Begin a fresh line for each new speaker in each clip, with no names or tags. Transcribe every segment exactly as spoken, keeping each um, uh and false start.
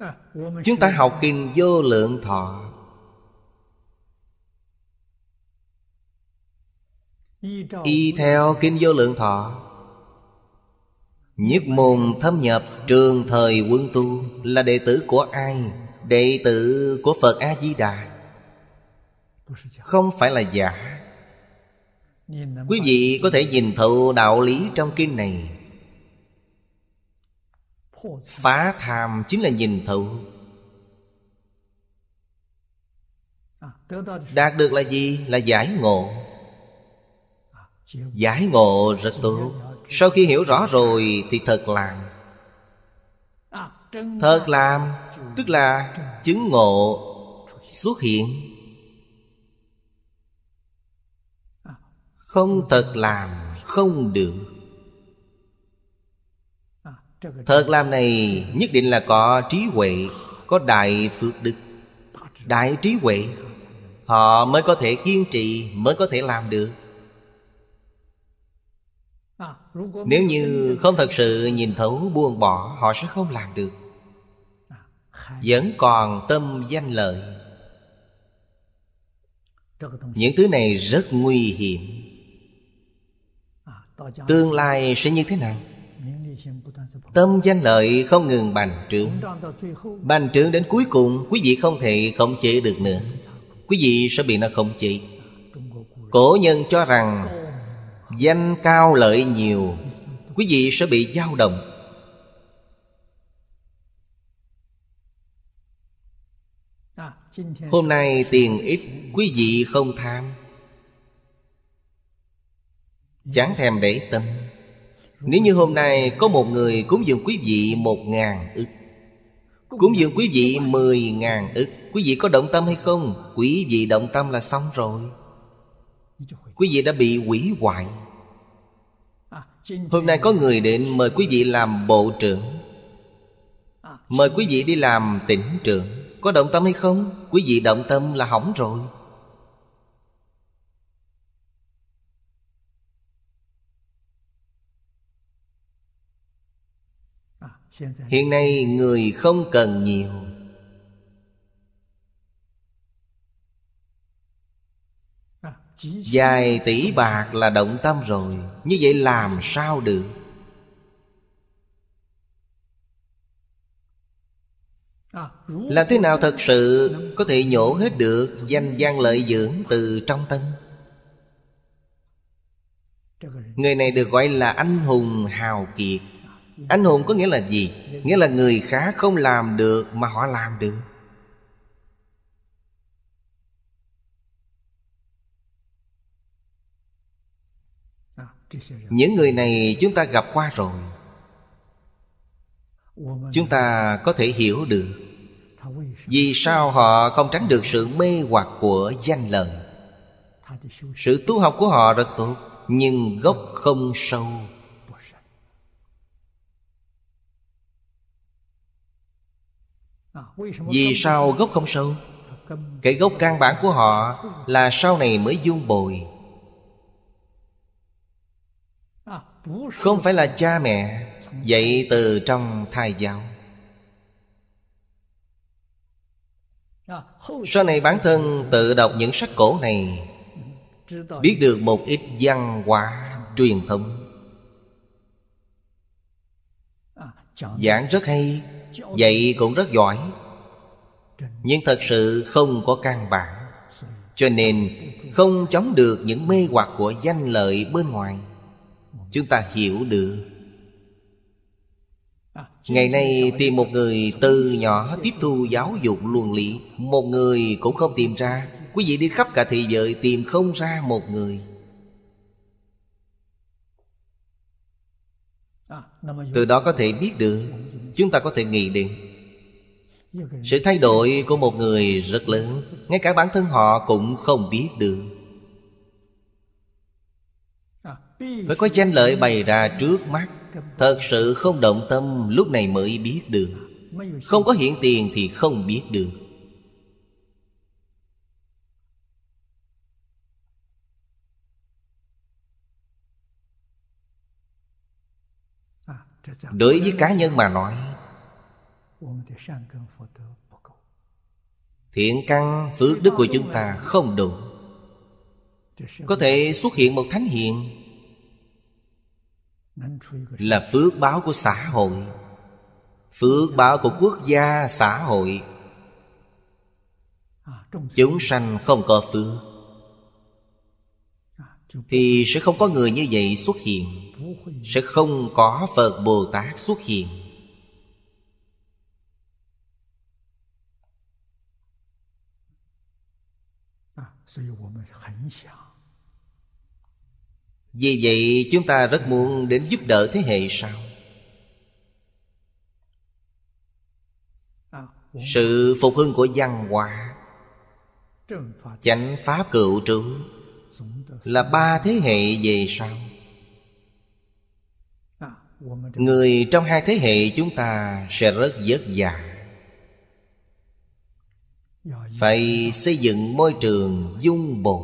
Chúng ta học kinh Vô Lượng Thọ, y theo kinh Vô Lượng Thọ, nhất môn thâm nhập trường thời quân tu. Là đệ tử của ai? Đệ tử của Phật A-di-đà, không phải là giả. Quý vị có thể nhìn thấu đạo lý trong kinh này. Phá tham chính là nhìn thấu. Đạt được là gì? Là giải ngộ. Giải ngộ rất tốt. Sau khi hiểu rõ rồi thì thật làm. Thật làm tức là chứng ngộ xuất hiện. Không thật làm không được. Thật làm này nhất định là có trí huệ, có đại phước đức, đại trí huệ, họ mới có thể kiên trì, mới có thể làm được. Nếu như không thật sự nhìn thấu buông bỏ, họ sẽ không làm được. Vẫn còn tâm danh lợi. Những thứ này rất nguy hiểm. Tương lai sẽ như thế nào? Tâm danh lợi không ngừng bành trướng. Bành trướng đến cuối cùng, quý vị không thể khống chế được nữa. Quý vị sẽ bị nó khống chế. Cổ nhân cho rằng danh cao lợi nhiều, quý vị sẽ bị dao động. Hôm nay tiền ít, quý vị không tham, chẳng thèm để tâm. Nếu như hôm nay có một người cúng dường quý vị một ngàn ức, cúng dường quý vị mười ngàn ức, quý vị có động tâm hay không? Quý vị động tâm là xong rồi. Quý vị đã bị hủy hoại. Hôm nay có người đến mời quý vị làm bộ trưởng, mời quý vị đi làm tỉnh trưởng, có động tâm hay không? Quý vị động tâm là hỏng rồi. Hiện nay người không cần nhiều. Vài tỷ bạc là động tâm rồi. Như vậy làm sao được? Làm thế nào thật sự có thể nhổ hết được danh văn lợi dưỡng từ trong tâm? Người này được gọi là anh hùng hào kiệt. Anh hùng có nghĩa là gì? Nghĩa là người khác không làm được mà họ làm được. Những người này chúng ta gặp qua rồi. Chúng ta có thể hiểu được vì sao họ không tránh được sự mê hoặc của danh lợi. Sự tu học của họ rất tốt, nhưng gốc không sâu. Vì sao gốc không sâu? Cái gốc căn bản của họ là sau này mới dung bồi. Không phải là cha mẹ dạy từ trong thai giáo. Sau này bản thân tự đọc những sách cổ này, biết được một ít văn hóa truyền thống. Giảng rất hay, dạy cũng rất giỏi, nhưng thật sự không có căn bản, cho nên không chống được những mê hoặc của danh lợi bên ngoài. Chúng ta hiểu được. Ngày nay tìm một người từ nhỏ tiếp thu giáo dục luân lý, một người cũng không tìm ra. Quý vị đi khắp cả thế giới tìm không ra một người. Từ đó có thể biết được, chúng ta có thể nghĩ đến sự thay đổi của một người rất lớn, ngay cả bản thân họ cũng không biết được. Phải có danh lợi bày ra trước mắt, thật sự không động tâm, lúc này mới biết được. Không có hiện tiền thì không biết được. Đối với cá nhân mà nói, Thiện căn phước đức của chúng ta không đủ. Có thể xuất hiện một thánh hiền là phước báo của xã hội, phước báo của quốc gia xã hội. Chúng sanh không có phước thì sẽ không có người như vậy xuất hiện, sẽ không có Phật Bồ Tát xuất hiện. Vì vậy chúng ta rất muốn đến giúp đỡ thế hệ sau. Sự phục hưng của văn hóa, chánh pháp cựu trú là ba thế hệ về sau. Người trong hai thế hệ chúng ta sẽ rất vất vả. Phải xây dựng môi trường dung bồi.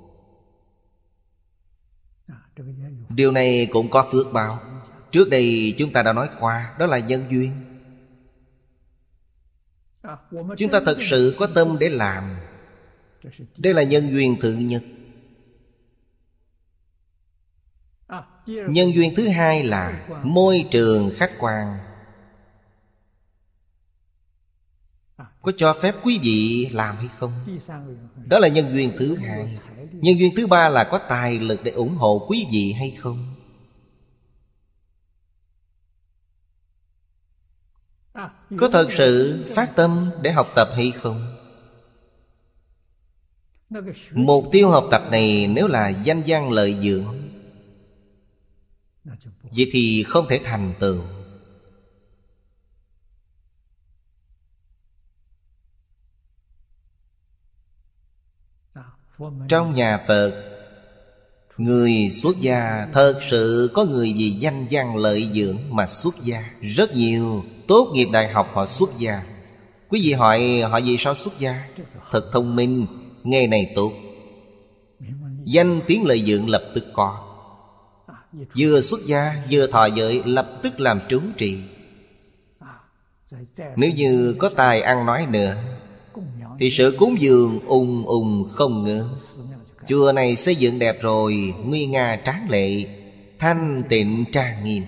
Điều này cũng có phước báo. Trước đây chúng ta đã nói qua, đó là nhân duyên. Chúng ta thật sự có tâm để làm. Đây là nhân duyên thứ nhất. Nhân duyên thứ hai là môi trường khách quan. Có cho phép quý vị làm hay không? Đó là nhân duyên thứ hai. Nhân duyên thứ ba là có tài lực để ủng hộ quý vị hay không? Có thật sự phát tâm để học tập hay không? Mục tiêu học tập này nếu là danh văn lợi dưỡng, vậy thì không thể thành tựu. Trong nhà Phật, người xuất gia thật sự có người vì danh văn lợi dưỡng mà xuất gia. Rất nhiều tốt nghiệp đại học họ xuất gia. Quý vị hỏi họ vì sao xuất gia? Thật thông minh, nghề này tốt, danh tiếng lợi dưỡng lập tức có. Vừa xuất gia vừa thọ giới lập tức làm trú trì. Nếu như có tài ăn nói nữa thì sự cúng dường ùng ùng không ngớt. Chùa này xây dựng đẹp rồi, nguy nga tráng lệ, thanh tịnh trang nghiêm.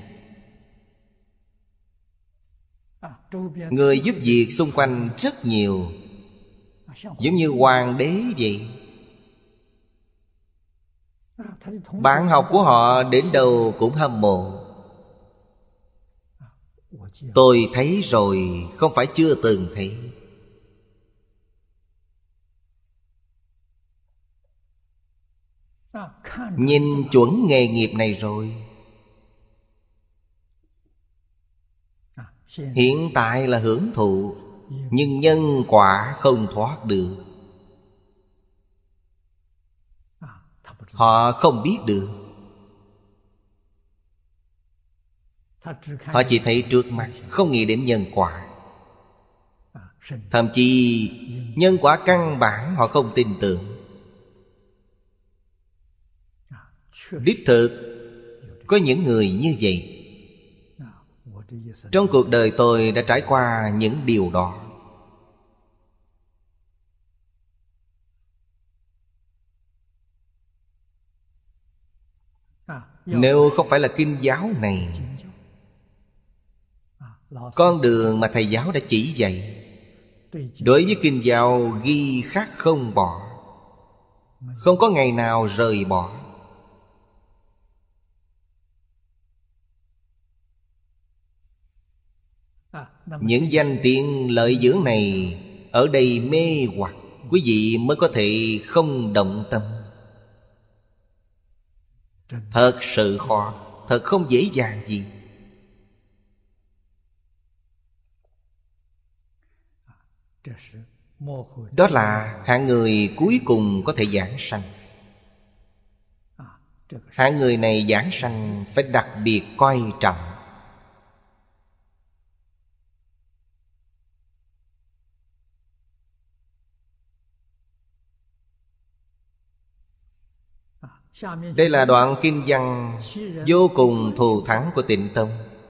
Người giúp việc xung quanh rất nhiều, giống như hoàng đế vậy. Bạn học của họ đến đâu cũng hâm mộ. Tôi thấy rồi, không phải chưa từng thấy. Nhìn chuẩn nghề nghiệp này rồi. Hiện tại là hưởng thụ, nhưng nhân quả không thoát được. Họ không biết được. Họ chỉ thấy trước mắt, không nghĩ đến nhân quả. Thậm chí nhân quả căn bản họ không tin tưởng. Đích thực có những người như vậy. Trong cuộc đời tôi đã trải qua những điều đó. Nếu không phải là kinh giáo này, con đường mà thầy giáo đã chỉ dạy, đối với kinh giáo ghi khắc không bỏ, không có ngày nào rời bỏ. Những danh tiếng lợi dưỡng này ở đây mê hoặc, quý vị mới có thể không động tâm. Thật sự khó, thật không dễ dàng gì. Đó là hạng người cuối cùng có thể giảng sanh. Hạng người này giảng sanh phải đặc biệt coi trọng. Đây là đoạn kinh văn vô cùng thù thắng của Tịnh Tông.